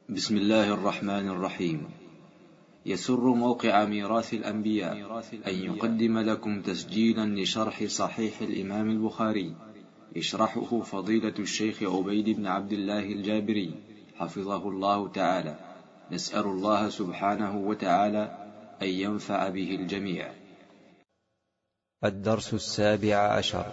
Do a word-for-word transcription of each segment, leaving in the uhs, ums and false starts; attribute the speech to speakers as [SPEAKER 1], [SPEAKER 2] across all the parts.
[SPEAKER 1] بسم الله الرحمن الرحيم. يسر موقع ميراث الأنبياء أن يقدم لكم تسجيلا لشرح صحيح الإمام البخاري، يشرحه فضيلة الشيخ عبيد بن عبد الله الجابري حفظه الله تعالى. نسأل الله سبحانه وتعالى أن ينفع به الجميع.
[SPEAKER 2] الدرس السابع عشر.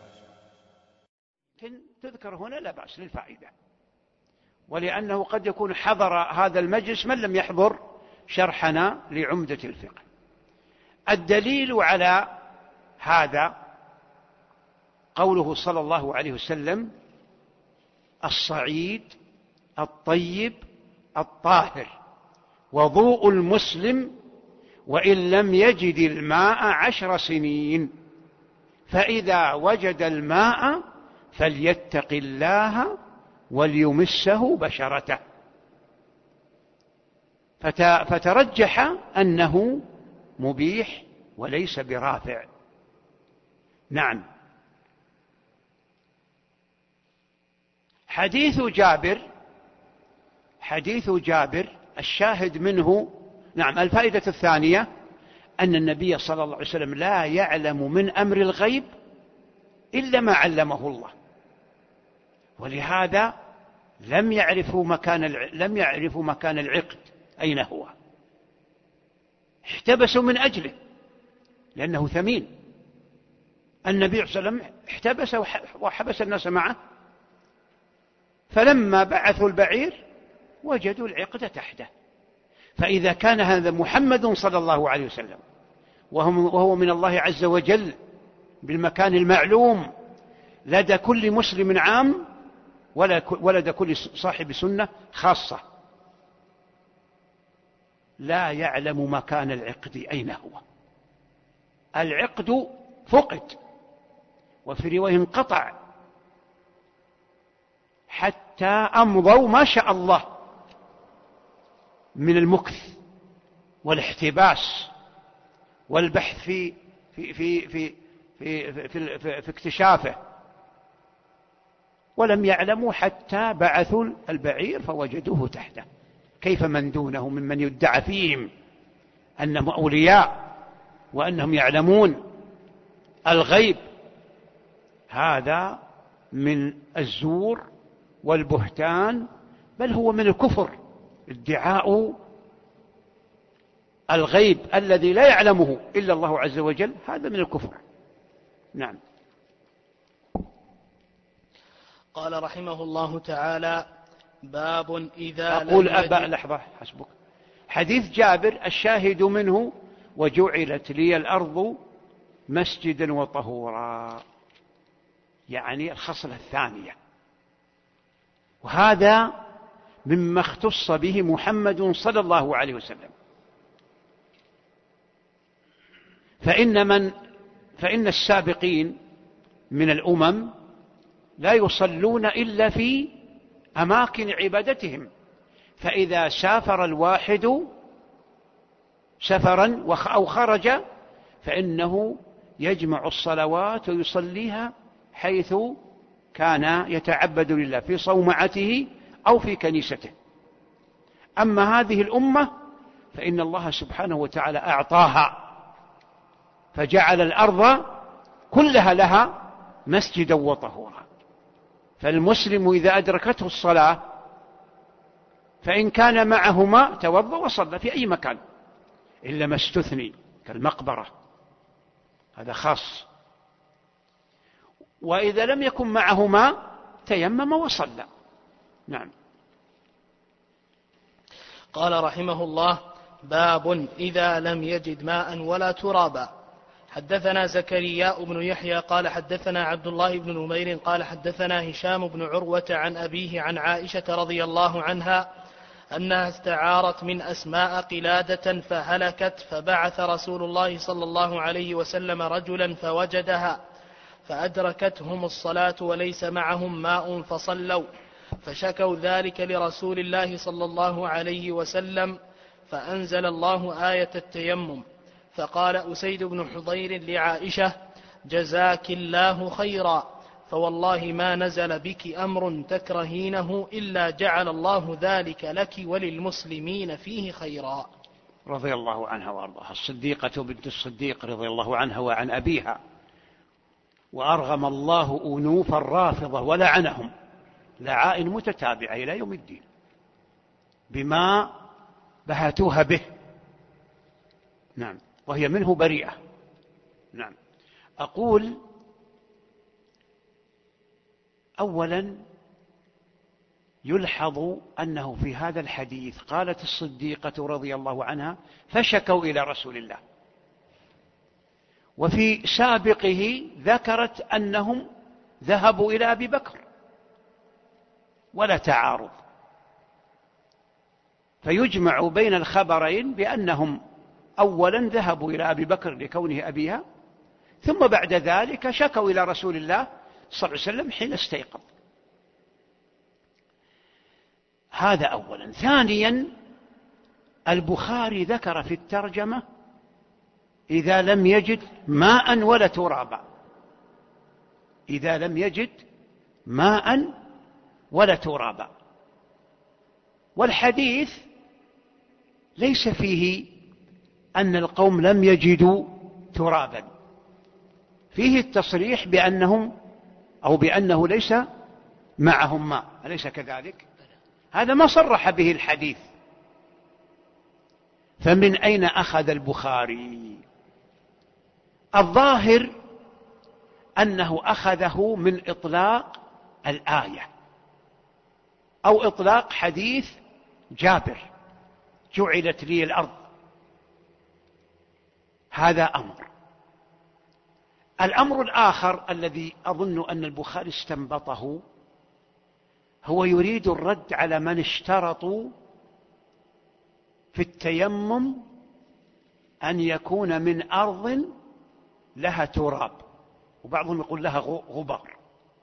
[SPEAKER 3] تذكر هنا لا بأس للفائدة، ولأنه قد يكون حضر هذا المجلس من لم يحضر شرحنا لعمدة الفقه. الدليل على هذا قوله صلى الله عليه وسلم: الصعيد الطيب الطاهر وضوء المسلم وإن لم يجد الماء عشر سنين، فإذا وجد الماء فليتق الله وليمسه بشرته. فترجح أنه مبيح وليس برافع. نعم. حديث جابر حديث جابر الشاهد منه، نعم، الفائدة الثانية أن النبي صلى الله عليه وسلم لا يعلم من أمر الغيب إلا ما علمه الله، ولهذا لم يعرفوا مكان لم يعرفوا مكان العقد أين هو، احتبسوا من أجله لأنه ثمين. النبي صلى الله عليه وسلم احتبس وحبس الناس معه، فلما بعثوا البعير وجدوا العقد تحته. فإذا كان هذا محمد صلى الله عليه وسلم وهو من الله عز وجل بالمكان المعلوم لدى كل مسلم عام ولدى كل صاحب سنة خاصة، لا يعلم مكان العقد أين هو. العقد فقد، وفي رواية انقطع حتى أمضوا ما شاء الله من المكث والاحتباس والبحث في في في في في, في, في, في, في اكتشافه، ولم يعلموا حتى بعثوا البعير فوجدوه تحته. كيف من دونه ممن يدعى فيهم أنهم أولياء وأنهم يعلمون الغيب؟ هذا من الزور والبهتان، بل هو من الكفر. ادعاء الغيب الذي لا يعلمه إلا الله عز وجل هذا من الكفر. نعم.
[SPEAKER 4] قال رحمه الله تعالى: باب إذا
[SPEAKER 3] أقول أبا لحظة حسبك. حديث جابر الشاهد منه: وجعلت لي الأرض مسجدا وطهورا، يعني الخصلة الثانية، وهذا مما اختص به محمد صلى الله عليه وسلم. فإن من فإن السابقين من الأمم لا يصلون إلا في أماكن عبادتهم، فإذا سافر الواحد سفرا أو خرج فإنه يجمع الصلوات ويصليها حيث كان يتعبد لله في صومعته أو في كنيسته. أما هذه الأمة فإن الله سبحانه وتعالى أعطاها فجعل الأرض كلها لها مسجدا وطهورا. فالمسلم إذا أدركته الصلاة فإن كان معه ماء توضأ وصلى في أي مكان، إلا ما استثني كالمقبرة، هذا خاص. وإذا لم يكن معه ماء تيمم وصلى. نعم.
[SPEAKER 4] قال رحمه الله: باب إذا لم يجد ماء ولا ترابا. حدثنا زكريا بن يحيى قال حدثنا عبد الله بن نمير قال حدثنا هشام بن عروة عن أبيه عن عائشة رضي الله عنها أنها استعارت من أسماء قلادة فهلكت، فبعث رسول الله صلى الله عليه وسلم رجلا فوجدها فأدركتهم الصلاة وليس معهم ماء فصلوا، فشكوا ذلك لرسول الله صلى الله عليه وسلم، فأنزل الله آية التيمم. فقال أسيد بن حضير لعائشة: جزاك الله خيرا، فوالله ما نزل بك أمر تكرهينه إلا جعل الله ذلك لك وللمسلمين فيه خيرا.
[SPEAKER 3] رضي الله عنها وأرضاها، الصديقة بنت الصديق رضي الله عنها وعن أبيها، وأرغم الله أنوف الرافضة ولعنهم لعائن متتابعة إلى يوم الدين بما بهتوها به. نعم، وهي منه بريئة. نعم. أقول أولا يلحظ أنه في هذا الحديث قالت الصديقة رضي الله عنها فشكوا إلى رسول الله، وفي سابقه ذكرت أنهم ذهبوا إلى أبي بكر، ولا تعارض، فيجمع بين الخبرين بأنهم أولا ذهبوا إلى أبي بكر لكونه أبيها، ثم بعد ذلك شكوا إلى رسول الله صلى الله عليه وسلم حين استيقظ. هذا أولا. ثانيا البخاري ذكر في الترجمة إذا لم يجد ماء ولا ترابا، إذا لم يجد ماء ولا ترابا، والحديث ليس فيه أن القوم لم يجدوا ترابا، فيه التصريح بأنهم أو بأنه ليس معهم ماء، أليس كذلك؟ هذا ما صرح به الحديث، فمن أين أخذ البخاري؟ الظاهر أنه أخذه من إطلاق الآية أو إطلاق حديث جابر جعلت لي الأرض. هذا أمر. الأمر الآخر الذي أظن أن البخاري استنبطه هو يريد الرد على من اشترطوا في التيمم أن يكون من أرض لها تراب، وبعضهم يقول لها غبار،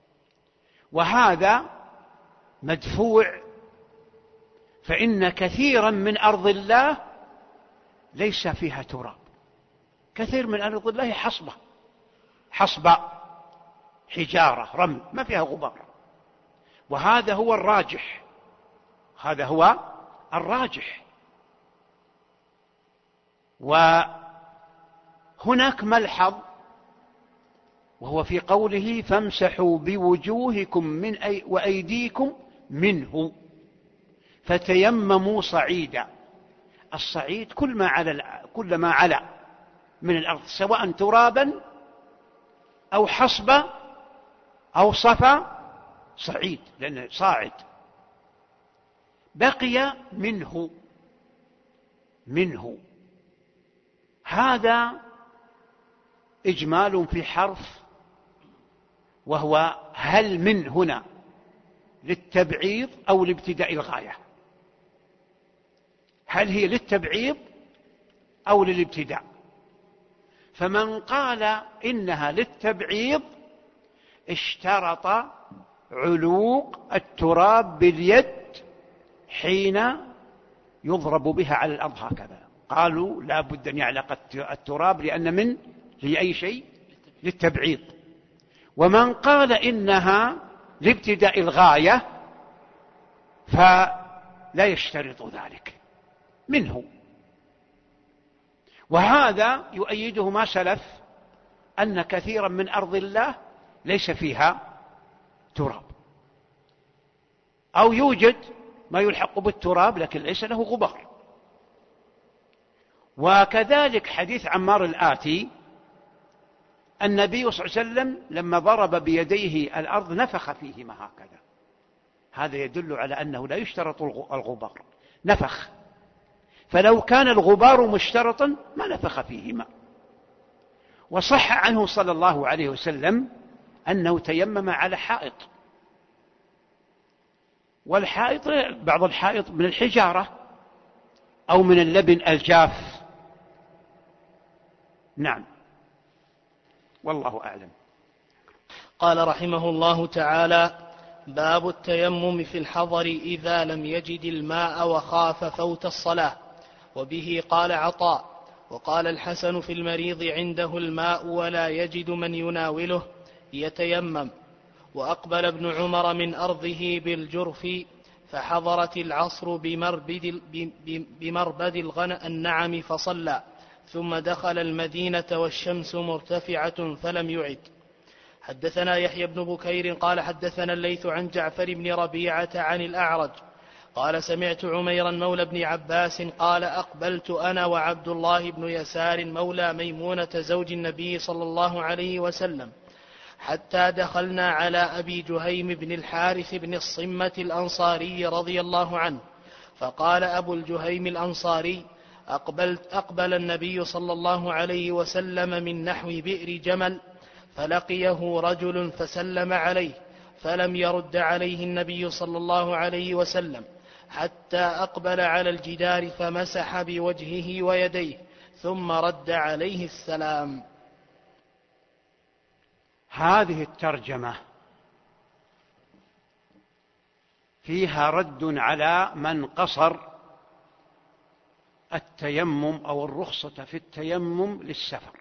[SPEAKER 3] وهذا مدفوع، فإن كثيرا من أرض الله ليس فيها تراب، كثير من أرض الله حصبة حصبة حجارة رمل ما فيها غبار، وهذا هو الراجح، هذا هو الراجح. وهناك ملحظ وهو في قوله فامسحوا بوجوهكم من أي وأيديكم منه فتيمموا صعيدا. الصعيد كل ما على كل ما على من الأرض، سواء ترابا أو حصبة أو صفا، صعيد لأنه صاعد. بقي منه منه هذا إجمال في حرف، وهو هل من هنا للتبعيض أو لابتداء الغاية؟ هل هي للتبعيض أو للابتداء؟ فمن قال إنها للتبعيض اشترط علوق التراب باليد حين يضرب بها على الأرض هكذا، قالوا لا بد أن يعلق التراب لأن من لأي شيء للتبعيض. ومن قال إنها لابتداء الغاية فلا يشترط ذلك منه، وهذا يؤيده ما سلف أن كثيرا من أرض الله ليس فيها تراب، أو يوجد ما يلحق بالتراب لكن ليس له غبار. وكذلك حديث عمار الآتي، النبي صلى الله عليه وسلم لما ضرب بيديه الأرض نفخ فيهما هكذا، هذا يدل على أنه لا يشترط الغبار، نفخ، فلو كان الغبار مشترطا ما نفخ فيهما. وصح عنه صلى الله عليه وسلم أنه تيمم على حائط، والحائط بعض الحائط من الحجارة أو من اللبن الجاف. نعم، والله أعلم.
[SPEAKER 4] قال رحمه الله تعالى: باب التيمم في الحضر إذا لم يجد الماء وخاف فوت الصلاة. وبه قال عطاء. وقال الحسن في المريض عنده الماء ولا يجد من يناوله يتيمم. وأقبل ابن عمر من أرضه بالجرف فحضرت العصر بمربد, بمربد الغنم النعم فصلى ثم دخل المدينة والشمس مرتفعة فلم يعد. حدثنا يحيى بن بكير قال حدثنا الليث عن جعفر بن ربيعة عن الأعرج قال سمعت عميرا مولى بن عباس قال أقبلت أنا وعبد الله بن يسار مولى ميمونة زوج النبي صلى الله عليه وسلم حتى دخلنا على أبي جهيم بن الحارث بن الصمة الأنصاري رضي الله عنه فقال أبو الجهيم الأنصاري أقبلت أقبل النبي صلى الله عليه وسلم من نحو بئر جمل فلقيه رجل فسلم عليه فلم يرد عليه النبي صلى الله عليه وسلم حتى أقبل على الجدار فمسح بوجهه ويديه ثم رد عليه السلام.
[SPEAKER 3] هذه الترجمة فيها رد على من قصر التيمم أو الرخصة في التيمم للسفر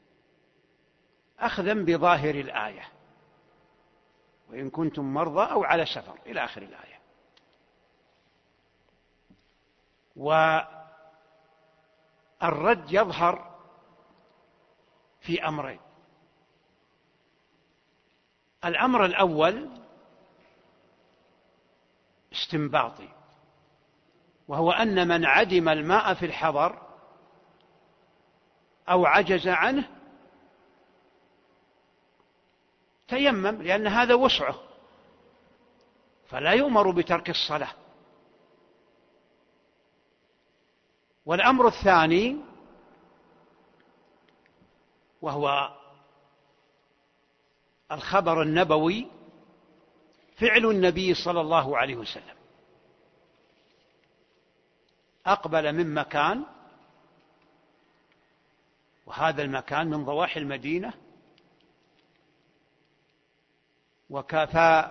[SPEAKER 3] أخذا بظاهر الآية وإن كنتم مرضى أو على سفر إلى آخر الآية. والرد يظهر في أمرين. الأمر الأول استنباطي وهو أن من عدم الماء في الحضر أو عجز عنه تيمم لأن هذا وسعه فلا يؤمر بترك الصلاة. والأمر الثاني وهو الخبر النبوي فعل النبي صلى الله عليه وسلم أقبل من مكان وهذا المكان من ضواحي المدينة وكفى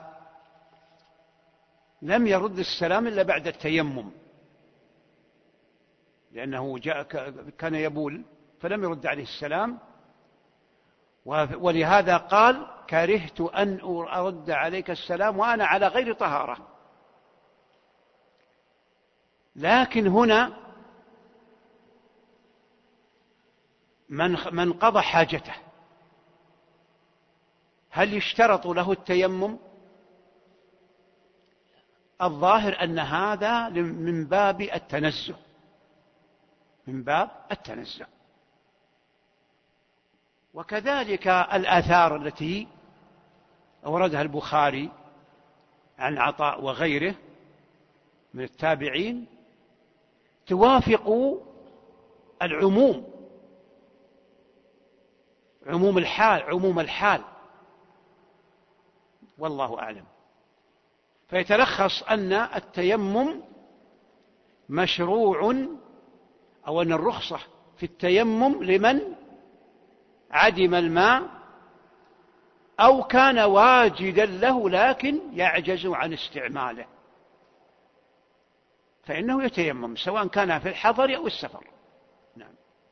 [SPEAKER 3] لم يرد السلام إلا بعد التيمم لأنه جاء كان يبول فلم يرد عليه السلام ولهذا قال كرهت أن أرد عليك السلام وأنا على غير طهارة. لكن هنا من من قضى حاجته هل يشترط له التيمم؟ الظاهر أن هذا من باب التنزه من باب التنزه. وكذلك الآثار التي أوردها البخاري عن عطاء وغيره من التابعين توافق العموم عموم الحال عموم الحال والله أعلم. فيتلخص أن التيمم مشروع أو أن الرخصة في التيمم لمن عدم الماء أو كان واجدا له لكن يعجز عن استعماله فإنه يتيمم سواء كان في الحضر أو السفر. نعم.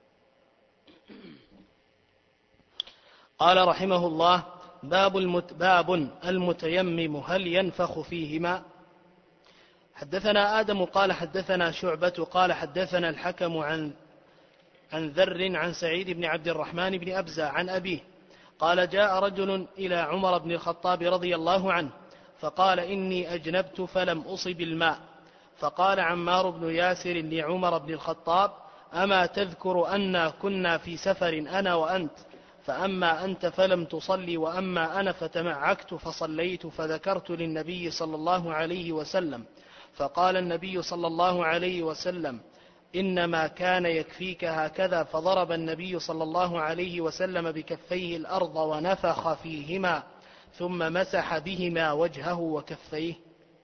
[SPEAKER 4] قال رحمه الله باب, المت باب المتيمم هل ينفخ فيهما. حدثنا آدم قال حدثنا شعبة قال حدثنا الحكم عن عن ذر عن سعيد بن عبد الرحمن بن أبزة عن أبيه قال جاء رجل إلى عمر بن الخطاب رضي الله عنه فقال إني أجنبت فلم أصب الماء فقال عمار بن ياسر لعمر بن الخطاب أما تذكر أنا كنا في سفر أنا وأنت فأما أنت فلم تصلي وأما أنا فتمعكت فصليت فذكرت للنبي صلى الله عليه وسلم فقال النبي صلى الله عليه وسلم إنما كان يكفيك هكذا فضرب النبي صلى الله عليه وسلم بكفيه الأرض ونفخ فيهما ثم مسح بهما وجهه وكفيه.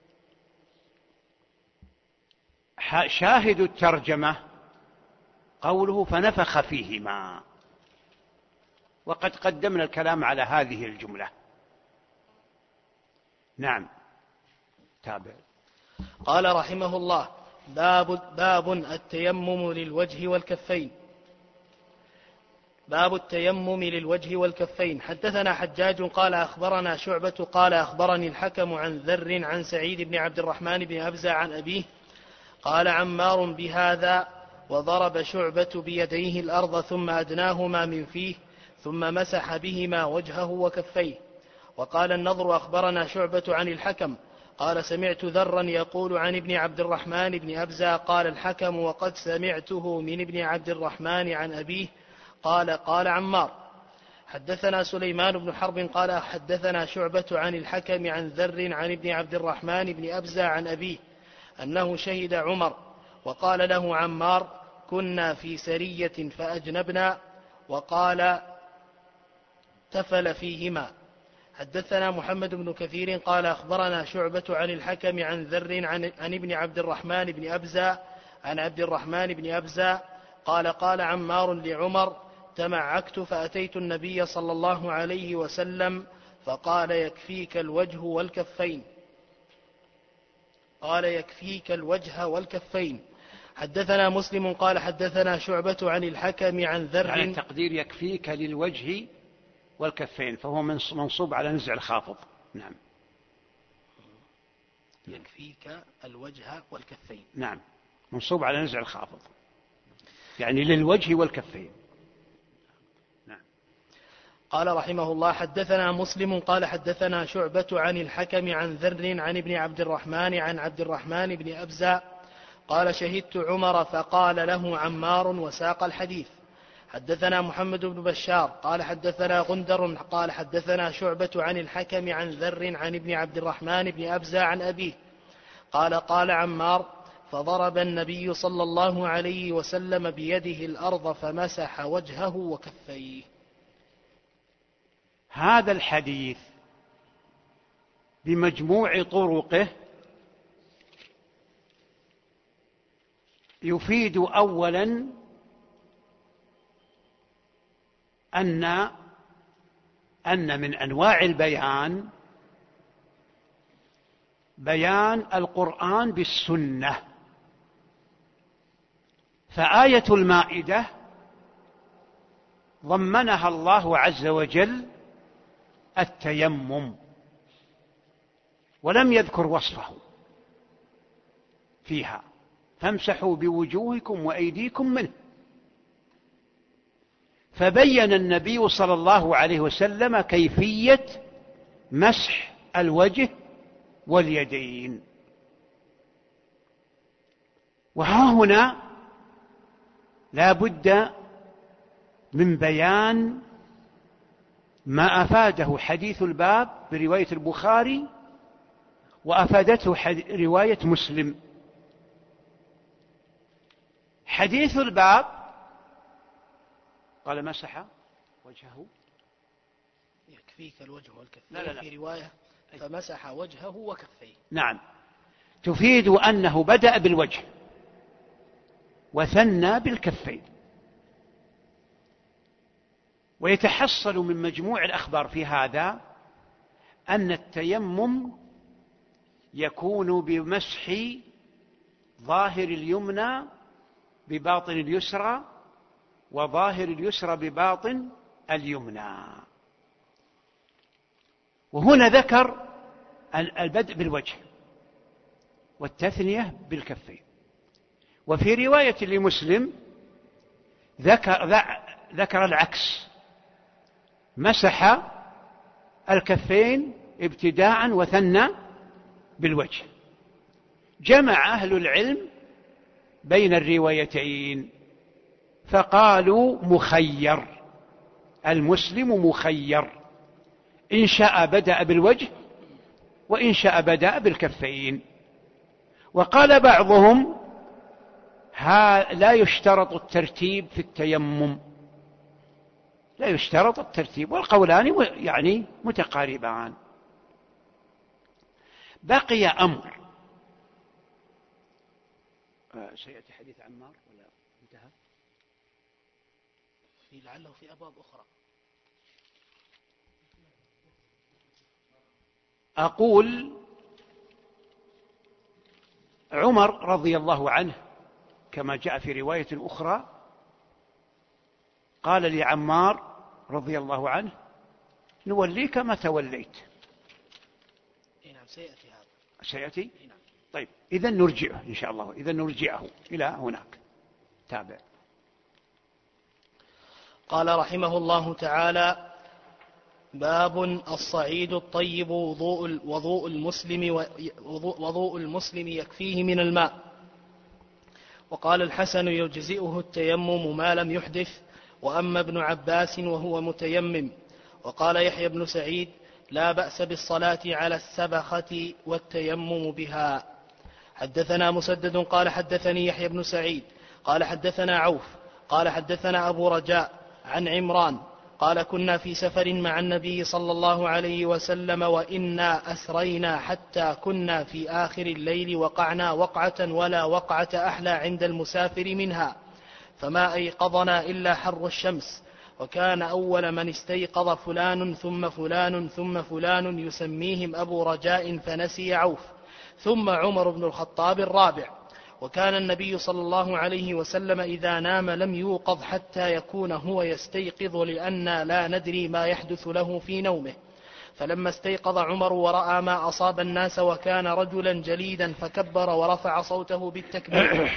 [SPEAKER 3] شاهد الترجمة قوله فنفخ فيهما وقد قدمنا الكلام على هذه الجملة. نعم. تابع.
[SPEAKER 4] قال رحمه الله باب, باب التيمم للوجه والكفين. باب التيمم للوجه والكفين. حدثنا حجاج قال أخبرنا شعبة قال أخبرني الحكم عن ذر عن سعيد بن عبد الرحمن بن أبزة عن أبيه قال عمار بهذا وضرب شعبة بيديه الأرض ثم أدناهما من فيه ثم مسح بهما وجهه وكفيه. وقال النضر أخبرنا شعبة عن الحكم قال سمعت ذرا يقول عن ابن عبد الرحمن بن أبزة قال الحكم وقد سمعته من ابن عبد الرحمن عن أبيه قال قال عمار. حدثنا سليمان بن حرب قال حدثنا شعبة عن الحكم عن ذر عن ابن عبد الرحمن بن أبزة عن أبيه أنه شهد عمر وقال له عمار كنا في سرية فأجنبنا وقال تفل فيهما. حدثنا محمد بن كثير قال أخبرنا شعبة عن الحكم عن ذر عن, عن ابن عبد الرحمن بن أبزة عن عبد الرحمن بن أبزة قال قال عمار لعمر تمعكت فأتيت النبي صلى الله عليه وسلم فقال يكفيك الوجه والكفين قال يكفيك الوجه والكفين. حدثنا مسلم قال حدثنا شعبة عن الحكم عن ذر
[SPEAKER 3] يعني التقدير يكفيك للوجه والكفين فهو منصوب على نزع الخافض. نعم
[SPEAKER 4] يكفيك الوجه والكفين.
[SPEAKER 3] نعم منصوب على نزع الخافض يعني للوجه والكفين. نعم.
[SPEAKER 4] قال رحمه الله حدثنا مسلم قال حدثنا شعبة عن الحكم عن ذر عن ابن عبد الرحمن عن عبد الرحمن بن أبزة قال شهدت عمر فقال له عمار وساق الحديث. حدثنا محمد بن بشار قال حدثنا غندر قال حدثنا شعبة عن الحكم عن ذر عن ابن عبد الرحمن بن أبزة عن أبيه قال قال عمار فضرب النبي صلى الله عليه وسلم بيده الأرض فمسح وجهه وكفيه.
[SPEAKER 3] هذا الحديث بمجموع طرقه يفيد أولا أن أن من أنواع البيان بيان القرآن بالسنة. فآية المائدة ضمنها الله عز وجل التيمم ولم يذكر وصفه فيها فامسحوا بوجوهكم وأيديكم منه. فبين النبي صلى الله عليه وسلم كيفية مسح الوجه واليدين. وها هنا لا بد من بيان ما أفاده حديث الباب برواية البخاري وأفادته رواية مسلم. حديث الباب قال مسح وجهه
[SPEAKER 4] يكفيك الوجه والكفين.
[SPEAKER 3] لا لا لا.
[SPEAKER 4] في رواية فمسح وجهه وكفيه.
[SPEAKER 3] نعم تفيد أنه بدأ بالوجه وثنى بالكفين. ويتحصل من مجموع الأخبار في هذا أن التيمم يكون بمسح ظاهر اليمنى بباطن اليسرى وظاهر اليسرى بباطن اليمنى. وهنا ذكر البدء بالوجه والتثنية بالكفين. وفي رواية لمسلم ذكر, ذكر العكس مسح الكفين ابتداء وثنى بالوجه. جمع أهل العلم بين الروايتين فقالوا مخير المسلم مخير إن شاء بدأ بالوجه وإن شاء بدأ بالكفين. وقال بعضهم لا يشترط الترتيب في التيمم لا يشترط الترتيب والقولان يعني متقاربان. بقي أمر سيأتي حديث عمار ولا انتهى؟
[SPEAKER 4] في لعله في أبواب أخرى.
[SPEAKER 3] أقول عمر رضي الله عنه كما جاء في رواية أخرى قال لي عمار رضي الله عنه: نوليك ما توليت.
[SPEAKER 4] نعم سيأتي هذا.
[SPEAKER 3] سيأتي؟ طيب إذن نرجعه إن شاء الله، إذن نرجعه إلى هناك. تابع.
[SPEAKER 4] قال رحمه الله تعالى: باب الصعيد الطيب وضوء وضوء المسلم وضوء المسلم يكفيه من الماء. وقال الحسن: يجزئه التيمم ما لم يحدث، وأما ابن عباس وهو متيمم. وقال يحيى بن سعيد: لا بأس بالصلاة على السبخة والتيمم بها. حدثنا مسدد قال حدثني يحيى بن سعيد قال حدثنا عوف قال حدثنا أبو رجاء عن عمران قال: كنا في سفر مع النبي صلى الله عليه وسلم وإنا أسرينا حتى كنا في آخر الليل وقعنا وقعة ولا وقعة أحلى عند المسافر منها، فما أيقظنا إلا حر الشمس، وكان أول من استيقظ فلان ثم فلان ثم فلان يسميهم أبو رجاء فنسي عوف، ثم عمر بن الخطاب الرابع. وكان النبي صلى الله عليه وسلم إذا نام لم يوقظ حتى يكون هو يستيقظ، لأننا لا ندري ما يحدث له في نومه. فلما استيقظ عمر ورأى ما أصاب الناس وكان رجلا جليدا فكبر ورفع صوته بالتكبير،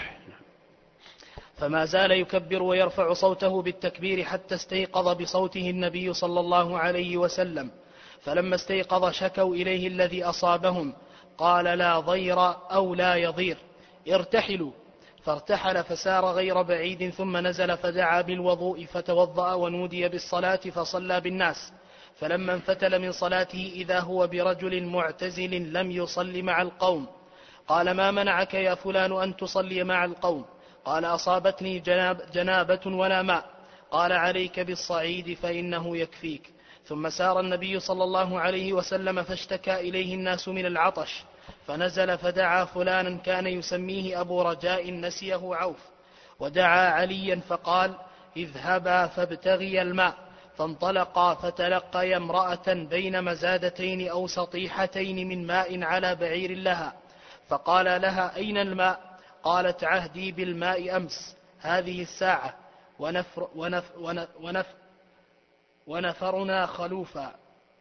[SPEAKER 4] فما زال يكبر ويرفع صوته بالتكبير حتى استيقظ بصوته النبي صلى الله عليه وسلم. فلما استيقظ شكوا إليه الذي أصابهم، قال: لا ضير أو لا يضير، ارتحلوا. فارتحل فسار غير بعيد، ثم نزل فدعا بالوضوء فتوضأ ونودي بالصلاة فصلى بالناس. فلما انفتل من صلاته إذا هو برجل معتزل لم يصل مع القوم. قال: ما منعك يا فلان أن تصلي مع القوم؟ قال: أصابتني جناب جنابة ولا ماء. قال: عليك بالصعيد فإنه يكفيك. ثم سار النبي صلى الله عليه وسلم فاشتكى إليه الناس من العطش، فنزل فدعا فلانا كان يسميه أبو رجاء نسيه عوف، ودعا عليا فقال: اذهبا فابتغيا الماء. فانطلقا فتلقيا امرأة بين مزادتين أو سطيحتين من ماء على بعير لها، فقال لها: أين الماء؟ قالت: عهدي بالماء أمس هذه الساعة ونفر ونف ونف ونف ونفرنا خلوفا.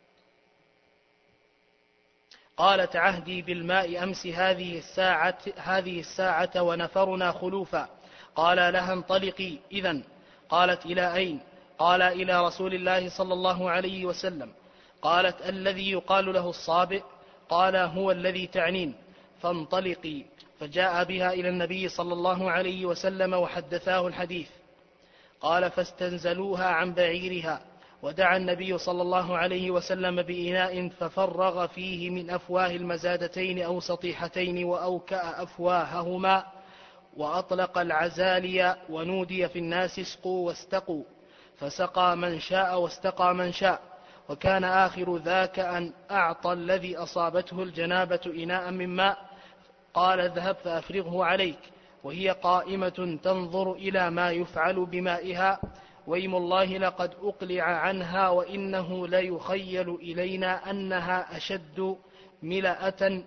[SPEAKER 4] قالت: عهدي بالماء أمس هذه الساعة, هذه الساعة ونفرنا خلوفا. قال لها: انطلقي إذن. قالت: إلى أين؟ قال: إلى رسول الله صلى الله عليه وسلم. قالت: الذي يقال له الصابئ؟ قال: هو الذي تعنين. فانطلقي. فجاء بها إلى النبي صلى الله عليه وسلم وحدثاه الحديث. قال: فاستنزلوها عن بعيرها، ودعا النبي صلى الله عليه وسلم بإناء ففرغ فيه من أفواه المزادتين أو سطيحتين وأوكأ أفواههما، وأطلق العزالي ونودي في الناس: اسقوا واستقوا. فسقى من شاء واستقى من شاء. وكان آخر ذاك أن أعطى الذي أصابته الجنابة إناء من ماء، قال: اذهب فأفرغه عليك. وهي قائمة تنظر إلى ما يفعل بمائها، وإيم الله لقد أقلع عنها، وإنه ليخيل إلينا أنها أشد ملأة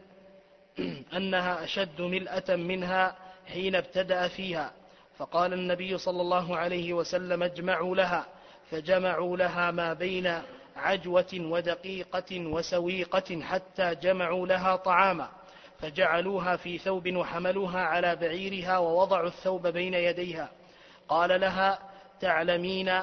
[SPEAKER 4] أنها أشد ملأة منها حين ابتدأ فيها. فقال النبي صلى الله عليه وسلم: اجمعوا لها. فجمعوا لها ما بين عجوة ودقيقة وسويقة حتى جمعوا لها طعاما، فجعلوها في ثوب وحملوها على بعيرها ووضعوا الثوب بين يديها. قال لها: تعلمين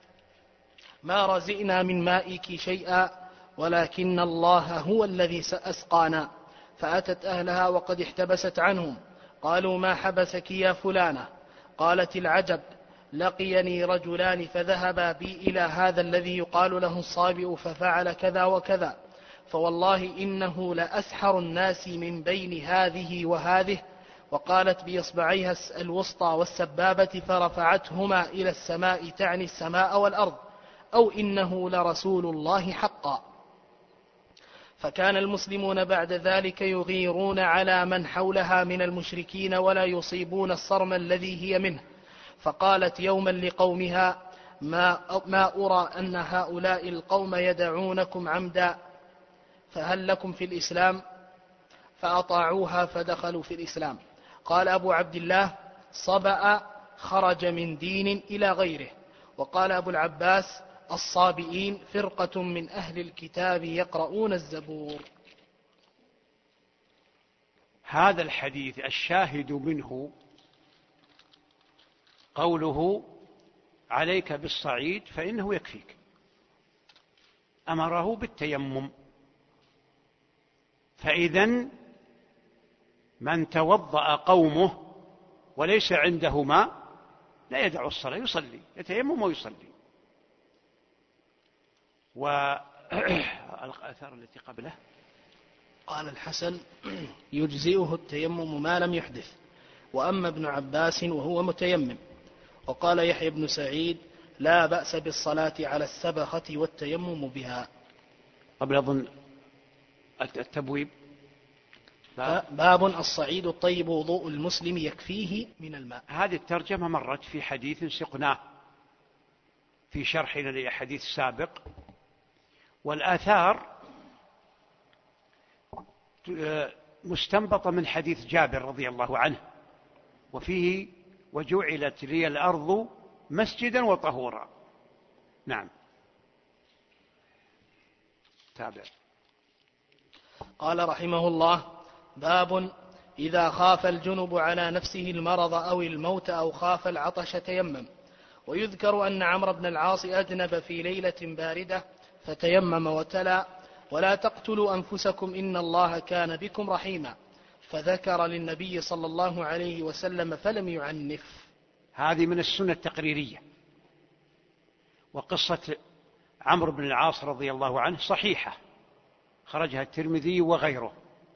[SPEAKER 4] ما رزئنا من مائك شيئا، ولكن الله هو الذي سأسقانا. فأتت أهلها وقد احتبست عنهم. قالوا: ما حبسك يا فلانة؟ قالت: العجب، لقيني رجلان فذهبا بي إلى هذا الذي يقال له الصابئ ففعل كذا وكذا، فوالله إنه لأسحر الناس من بين هذه وهذه. وقالت بإصبعيها الوسطى والسبابة فرفعتهما إلى السماء، تعني السماء والأرض، أو إنه لرسول الله حقا. فكان المسلمون بعد ذلك يغيرون على من حولها من المشركين ولا يصيبون الصرم الذي هي منه. فقالت يوما لقومها: ما, ما أرى أن هؤلاء القوم يدعونكم عمدا، فهل لكم في الإسلام؟ فأطاعوها فدخلوا في الإسلام. قال أبو عبد الله: صبأ خرج من دين إلى غيره. وقال أبو العباس: الصابئين فرقة من أهل الكتاب يقرؤون الزبور.
[SPEAKER 3] هذا الحديث الشاهد منه قوله: عليك بالصعيد فإنه يكفيك. أمره بالتيمم. فإذن من توضأ قومه وليس عنده ماء لا يدع الصلاة، يصلي، يتيمم ويصلي. والآثار التي قبله
[SPEAKER 4] قال الحسن: يجزئه التيمم ما لم يحدث، وأما ابن عباس وهو متيمم. وقال يحيى بن سعيد: لا بأس بالصلاة على السبخة والتيمم بها.
[SPEAKER 3] قبل أظن التبويب.
[SPEAKER 4] باب الصعيد الطيب وضوء المسلم يكفيه من الماء.
[SPEAKER 3] هذه الترجمة مرت في حديث سقناه في شرحنا للحديث السابق. والآثار مستنبطة من حديث جابر رضي الله عنه، وفيه: وجعلت لي الأرض مسجدا وطهورا. نعم. تابع.
[SPEAKER 4] قال رحمه الله: باب إذا خاف الجنب على نفسه المرض أو الموت أو خاف العطش تيمم. ويذكر أن عمرو بن العاص أذنب في ليلة باردة فتيمم وتلا: ولا تقتلوا أنفسكم إن الله كان بكم رحيما، فذكر للنبي صلى الله عليه وسلم فلم يعنف.
[SPEAKER 3] هذه من السنة التقريرية. وقصة عمرو بن العاص رضي الله عنه صحيحة، خرجها الترمذي وغيره.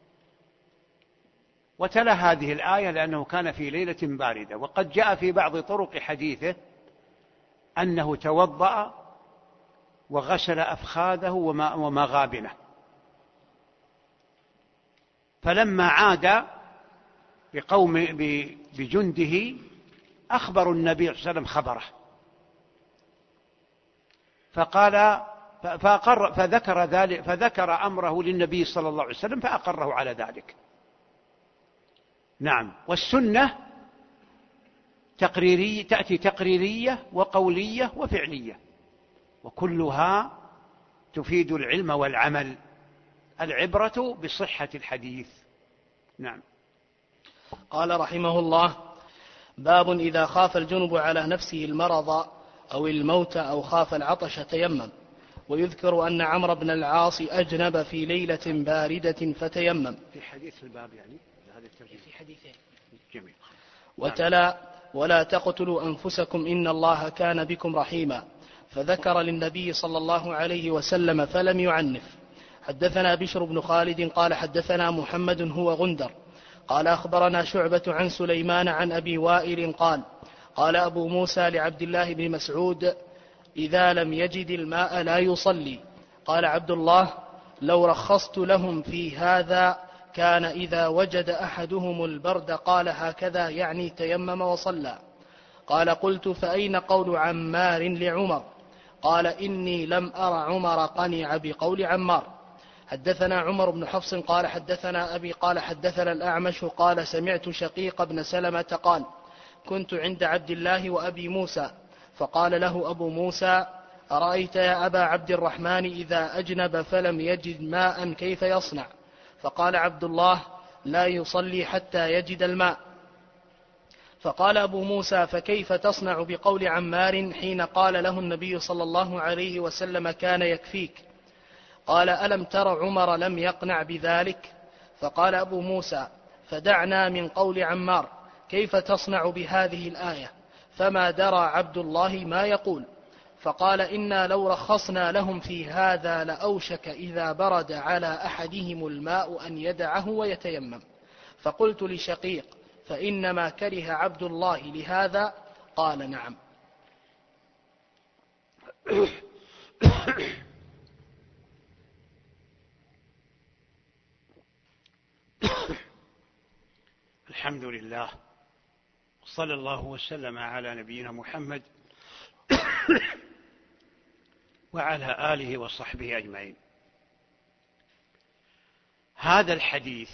[SPEAKER 3] وتلا هذه الآية لأنه كان في ليلة باردة. وقد جاء في بعض طرق حديثه أنه توضأ وغسل أفخاذه ومغابنه، فلما عاد بقوم بجنده أخبروا النبي صلى الله عليه وسلم خبره، فقال فأقر فذكر ذلك فذكر أمره للنبي صلى الله عليه وسلم فأقره على ذلك. نعم. والسنة تقريرية، تأتي تقريرية وقولية وفعلية، وكلها تفيد العلم والعمل. العبرة بصحة الحديث. نعم.
[SPEAKER 4] قال رحمه الله: باب إذا خاف الجنب على نفسه المرض أو الموت أو خاف العطش تيمم. ويذكر أن عمرو بن العاص أجنب في ليلة باردة فتيمم.
[SPEAKER 3] في حديث الباب يعني هذا الترجمة
[SPEAKER 4] في حديثين.
[SPEAKER 3] جميل.
[SPEAKER 4] وتلا: ولا تقتلوا أنفسكم إن الله كان بكم رحيما، فذكر للنبي صلى الله عليه وسلم فلم يعنف. حدثنا بشر بن خالد قال حدثنا محمد هو غندر قال أخبرنا شعبة عن سليمان عن أبي وائل قال: قال أبو موسى لعبد الله بن مسعود: إذا لم يجد الماء لا يصلي. قال عبد الله: لو رخصت لهم في هذا كان إذا وجد أحدهم البرد قال هكذا، يعني تيمم وصلى. قال: قلت: فأين قول عمار لعمر؟ قال: إني لم أر عمر قنع بقول عمار. حدثنا عمر بن حفص قال حدثنا أبي قال حدثنا الأعمش قال: سمعت شقيق بن سلمة قال: كنت عند عبد الله وأبي موسى، فقال له أبو موسى: أرأيت يا أبا عبد الرحمن إذا أجنب فلم يجد ماء كيف يصنع؟ فقال عبد الله: لا يصلي حتى يجد الماء. فقال أبو موسى: فكيف تصنع بقول عمار حين قال له النبي صلى الله عليه وسلم كان يكفيك؟ قال: ألم تر عمر لم يقنع بذلك؟ فقال أبو موسى: فدعنا من قول عمار، كيف تصنع بهذه الآية؟ فما درى عبد الله ما يقول. فقال: إنا لو رخصنا لهم في هذا لأوشك إذا برد على أحدهم الماء أن يدعه ويتيمم. فقلت لشقيق: فإنما كره عبد الله لهذا؟ قال: نعم.
[SPEAKER 3] الحمد لله، صلى الله وسلم على نبينا محمد وعلى آله وصحبه أجمعين. هذا الحديث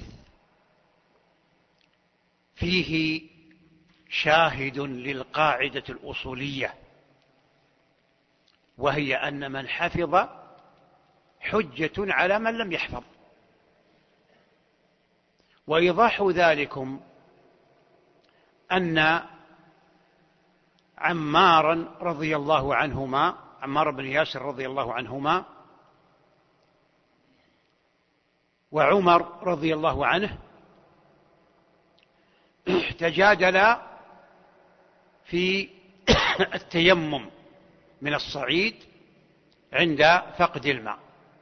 [SPEAKER 3] فيه شاهد للقاعدة الأصولية وهي أن من حفظ حجة على من لم يحفظ. وإيضاح ذلكم أن عمارا رضي الله عنهما، عمار بن ياسر رضي الله عنهما، وعمر رضي الله عنه تجادلا في التيمم من الصعيد عند فقد الماء.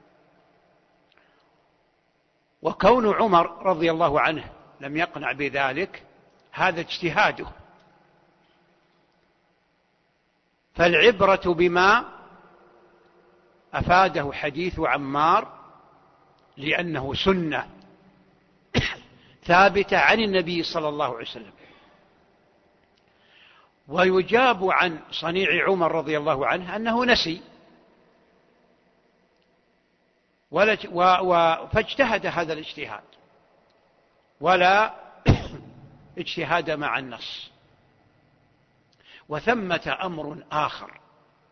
[SPEAKER 3] وكون عمر رضي الله عنه لم يقنع بذلك هذا اجتهاده، فالعبرة بما أفاده حديث عمار لأنه سنة ثابتة عن النبي صلى الله عليه وسلم. ويجاب عن صنيع عمر رضي الله عنه أنه نسي، فاجتهد هذا الاجتهاد ولا اجتهاد مع النص. وثمة أمر آخر،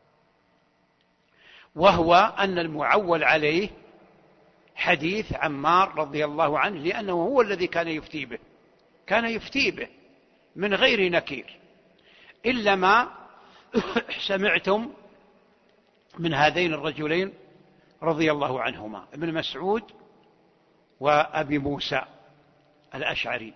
[SPEAKER 3] وهو أن المعول عليه حديث عمار رضي الله عنه، لأنه هو الذي كان يفتي به، كان يفتي به من غير نكير، إلا ما سمعتم من هذين الرجلين رضي الله عنهما، ابن مسعود وأبي موسى الأشعري.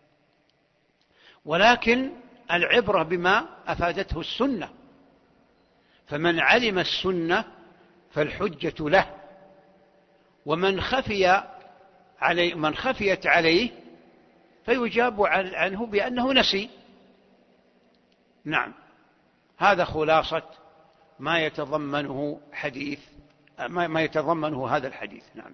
[SPEAKER 3] ولكن العبرة بما أفادته السنة، فمن علم السنة فالحجة له، ومن خفي عليه من خفيت عليه فيجاب عنه بأنه نسي. نعم، هذا خلاصة ما يتضمنه حديث ما يتضمنه هذا الحديث. نعم.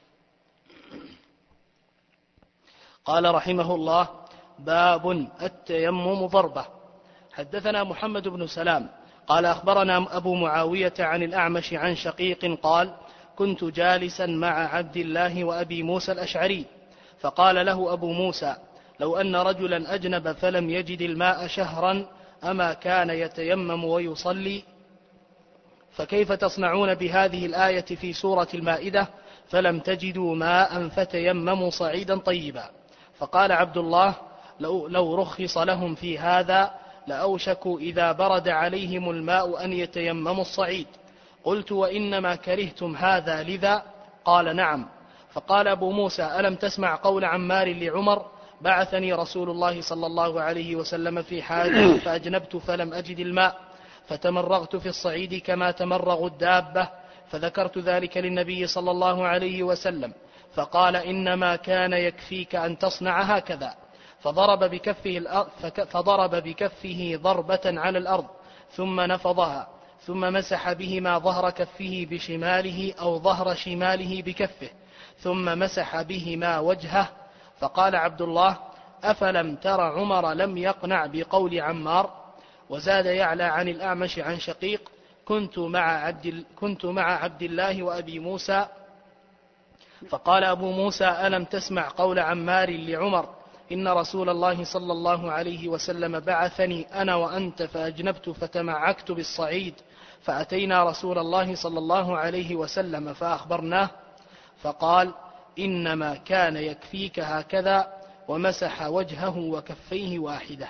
[SPEAKER 4] قال رحمه الله: باب التيمم ضربة. حدثنا محمد بن سلام قال أخبرنا أبو معاوية عن الأعمش عن شقيق قال: كنت جالسا مع عبد الله وأبي موسى الأشعري، فقال له أبو موسى: لو أن رجلا أجنب فلم يجد الماء شهرا أما كان يتيمم ويصلي؟ فكيف تصنعون بهذه الآية في سورة المائدة: فلم تجدوا ماء فتيمموا صعيدا طيبا؟ فقال عبد الله: لو, لو رخص لهم في هذا لأوشكوا إذا برد عليهم الماء أن يتيمموا الصعيد. قلت: وإنما كرهتم هذا لذا؟ قال: نعم. فقال أبو موسى: ألم تسمع قول عمار لعمر: بعثني رسول الله صلى الله عليه وسلم في حاجة فأجنبت فلم أجد الماء فتمرغت في الصعيد كما تمرغ الدابة، فذكرت ذلك للنبي صلى الله عليه وسلم، فقال: إنما كان يكفيك أن تصنع هكذا. فضرب بكفه, فضرب بكفه ضربة على الأرض ثم نفضها، ثم مسح بهما ظهر كفه بشماله أو ظهر شماله بكفه، ثم مسح بهما وجهه. فقال عبد الله: أفلم تر عمر لم يقنع بقول عمار؟ وزاد يعلى عن الأعمش عن شقيق: كنت مع عبد, كنت مع عبد الله وأبي موسى. فقال أبو موسى: ألم تسمع قول عمار لعمر: إن رسول الله صلى الله عليه وسلم بعثني أنا وأنت فأجنبت فتمعكت بالصعيد، فأتينا رسول الله صلى الله عليه وسلم فأخبرناه، فقال: إنما كان يكفيك هكذا، ومسح وجهه وكفيه واحدة.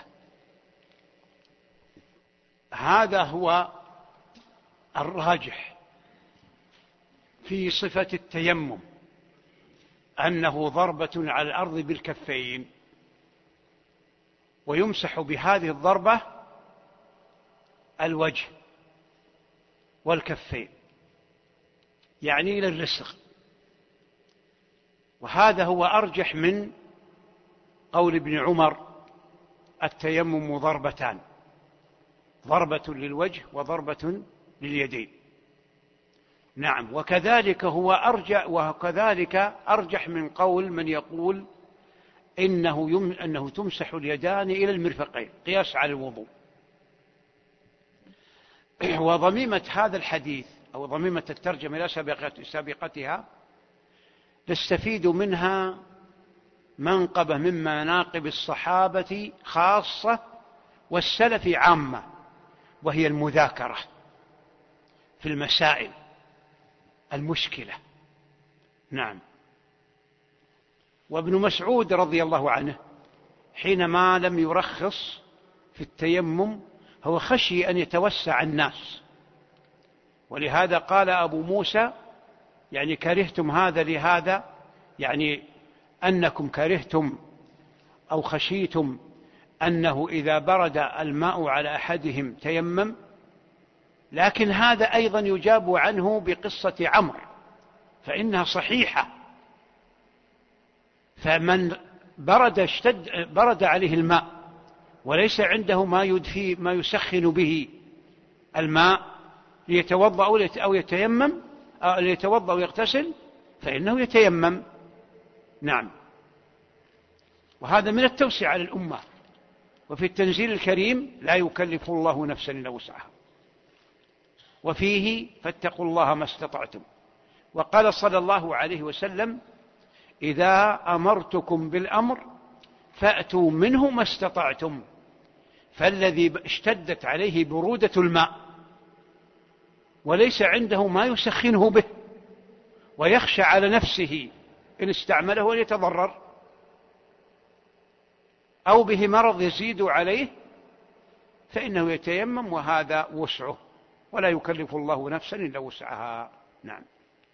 [SPEAKER 3] هذا هو الراجح في صفة التيمم، أنه ضربة على الأرض بالكفين، ويمسح بهذه الضربة الوجه والكفين، يعني إلى الرسغ. وهذا هو أرجح من قول ابن عمر: التيمم ضربتان، ضربة للوجه وضربة لليدين. نعم، وكذلك هو أرجح وكذلك أرجح من قول من يقول إنه يم أنه تمسح اليدان إلى المرفقين قياس على الوضوء. وضميمة هذا الحديث أو ضميمة الترجمة إلى سابقتها نستفيد منها منقبة من مناقب الصحابة خاصة والسلف عامة، وهي المذاكرة. في المسائل المشكلة. نعم. وابن مسعود رضي الله عنه حينما لم يرخص في التيمم هو خشي أن يتوسع الناس، ولهذا قال أبو موسى يعني كرهتم هذا لهذا، يعني أنكم كرهتم أو خشيتم أنه إذا برد الماء على أحدهم تيمم. لكن هذا أيضا يجاب عنه بقصة عمرو فإنها صحيحة. فمن برد اشتد برد عليه الماء وليس عنده ما يدفي ما يسخن به الماء ليتوضأ أو يتيمم أو ليتوضأ ويغتسل فإنه يتيمم. نعم. وهذا من التوسعة على الأمة. وفي التنزيل الكريم لا يكلف الله نفسا إلا وسعها، وفيه فاتقوا الله ما استطعتم. وقال صلى الله عليه وسلم إذا أمرتكم بالأمر فأتوا منه ما استطعتم. فالذي اشتدت عليه برودة الماء وليس عنده ما يسخنه به ويخشى على نفسه إن استعمله أن يتضرر أو به مرض يزيد عليه فإنه يتيمم، وهذا وسعه، ولا يكلف الله نفسا إلا وسعها. نعم.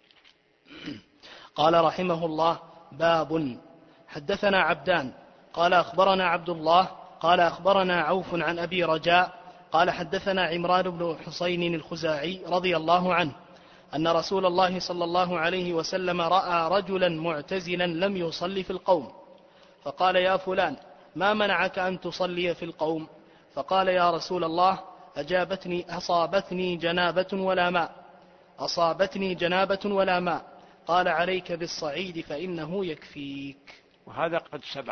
[SPEAKER 4] قال رحمه الله: باب. حدثنا عبدان قال أخبرنا عبد الله قال أخبرنا عوف عن أبي رجاء قال حدثنا عمران بن حسين الخزاعي رضي الله عنه أن رسول الله صلى الله عليه وسلم رأى رجلا معتزلا لم يصلي في القوم، فقال: يا فلان، ما منعك أن تصلي في القوم؟ فقال: يا رسول الله، أجابتني أصابتني جنابة ولا ماء أصابتني جنابة ولا ماء. قال: عليك بالصعيد فإنه يكفيك.
[SPEAKER 3] وهذا قد سبق.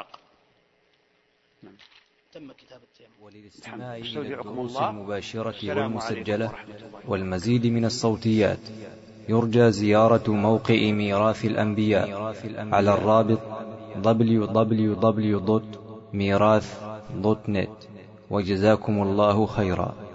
[SPEAKER 4] تم كتاب التيمم.
[SPEAKER 1] وللاستماع إلى الدروس المباشرة والمسجلة والمزيد من الصوتيات يرجى زيارة موقع ميراث الأنبياء على الرابط دبليو دبليو دبليو دوت ميراث دوت نت. وجزاكم الله خيرا.